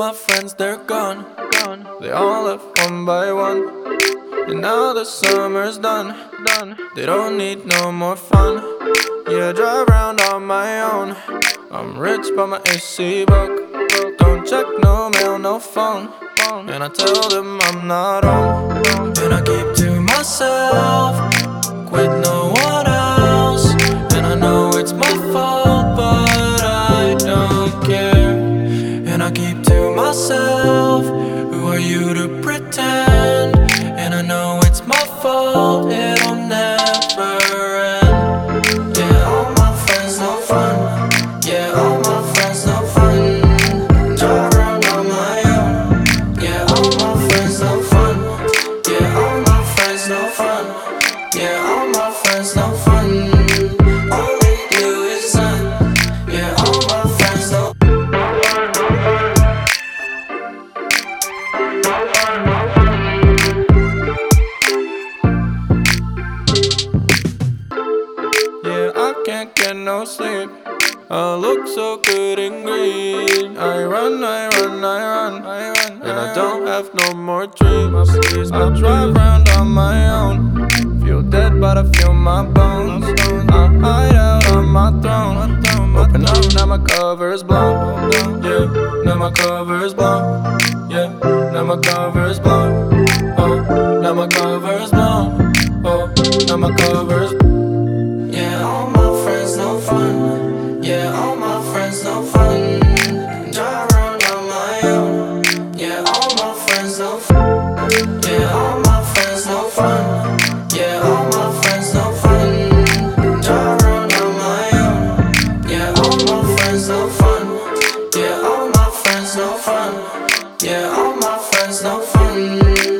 my friends, they're gone. They all left one by one. And now the summer's done. They don't need no more fun. Yeah, I drive around on my own. I'm rich but my AC broke. Don't check no mail, no phone. And I tell them I'm not home. And I keep to myself, with no one else. And I know it's my fault, but I don't care. And I keep to myself, who are you to pretend? And I know it's my fault, it'll never end. Yeah, all my friends no fun. Yeah, all my friends no fun. Drive around on my own. Yeah, all my friends no fun. Yeah, all my friends no fun. Yeah, all my friends no fun. All they do is sun. Yeah, all my friends no fun. Yeah, I can't get no sleep. I look so good in green. I run, and I don't have no more dreams. I drive around on my own. Feel dead, but I feel my bones. I hide out on my throne. Open up, now my cover's blown. Yeah, now my cover's blown. Yeah, now my cover's blown. Oh, now my cover's blown. Oh, now my cover's blown. Yeah, all my friends no fun. Yeah, all my friends no fun. Drive around on my own. Yeah, all my friends no fun. Yeah, all my friends no fun. Yeah, all my friends no fun. Drive around on my own. Yeah, all my friends no fun. Yeah, all my friends no fun. Yeah, all my friends no fun.